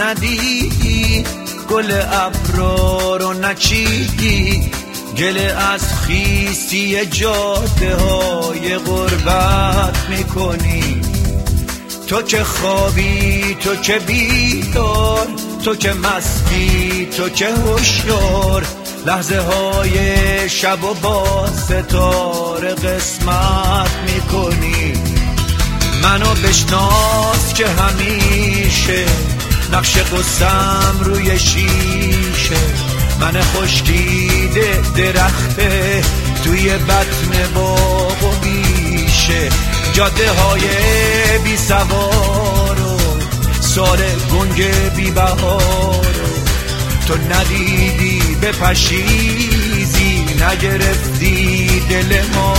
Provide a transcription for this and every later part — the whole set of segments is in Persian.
ندیدی، گل ابرا رو نچیدی، گله از خیستی جاده های غربت میکنی. تو که خوابی، تو که بیدار، تو که مستی، تو که هوشیار، لحظه های شب و با ستاره قسمت میکنی. منو بشناس که همیشه نقش قصم روی شیشه، من خشکیده درخته توی بطن باغ و بیشه، جاده های بی سوار و سال گنگ بی بهار، تو ندیدی بپشیزی، نگرفتی دل ما.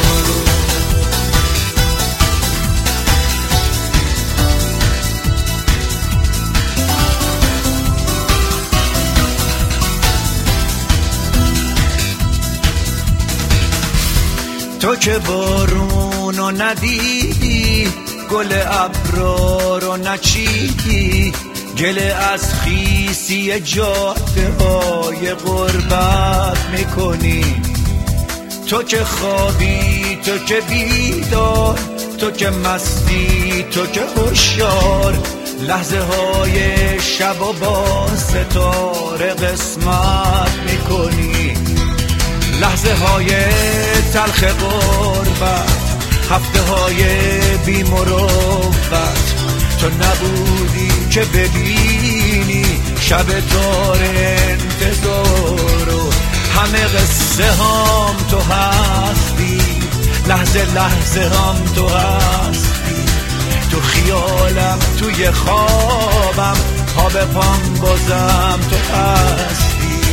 تو که بارونو ندیدی، گل ابرا رو نچیدی، گله از خیسی جاده های غربت میکنی. تو که خوابی، تو که بیدار، تو که مستی، تو که هوشیار، لحظه های شب و با ستاره قسمت میکنی. لحظه های تلخ غربت، هفته های بی مروت، تو نبودی که ببینی شب تار انتظارو. همه قصه هم تو هستی، لحظه لحظه هم تو هستی، تو خیالم، توی خوابم، خواب پام بازم تو هستی.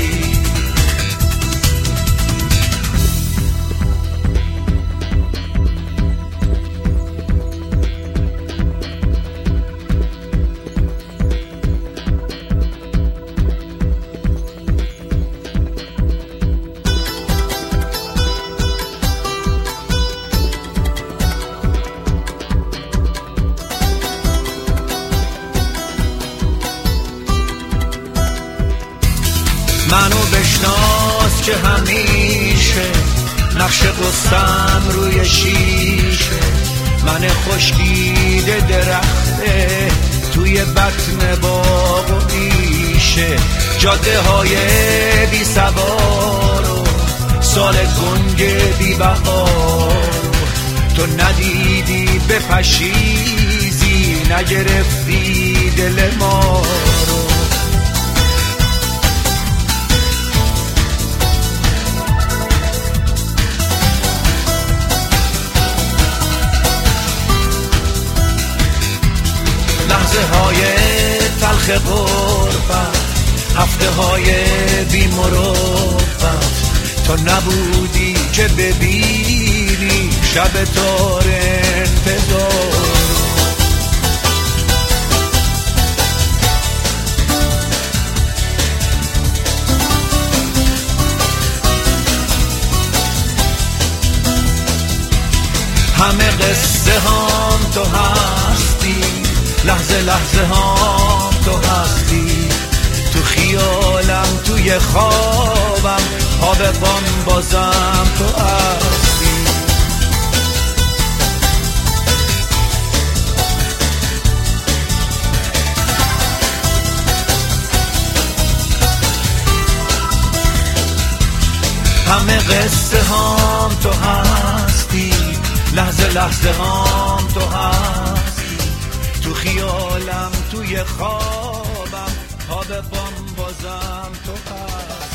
منو بشناس که همیشه نقش قصم روی شیشه، من خشکیده درخته توی بطن باغ و بیشه، جاده های بی سوار و سال گنگ بی بهار، تو ندیدی بپشیزی، نگرفتی دل ما رو. لحظه های تلخ غربت، هفته های بی مروت، تو نبودی که ببینی شب تار انتظار. همه قصه هم تو هستی، لحظه لحظه هم تو هستی، تو خیالم، توی خوابم، خواب پام بازم تو هستی. همه قصه هم تو هستی، لحظه لحظه هم تو هستی، تو خیالم، توی خوابم، خواب پام بازم تو هستی.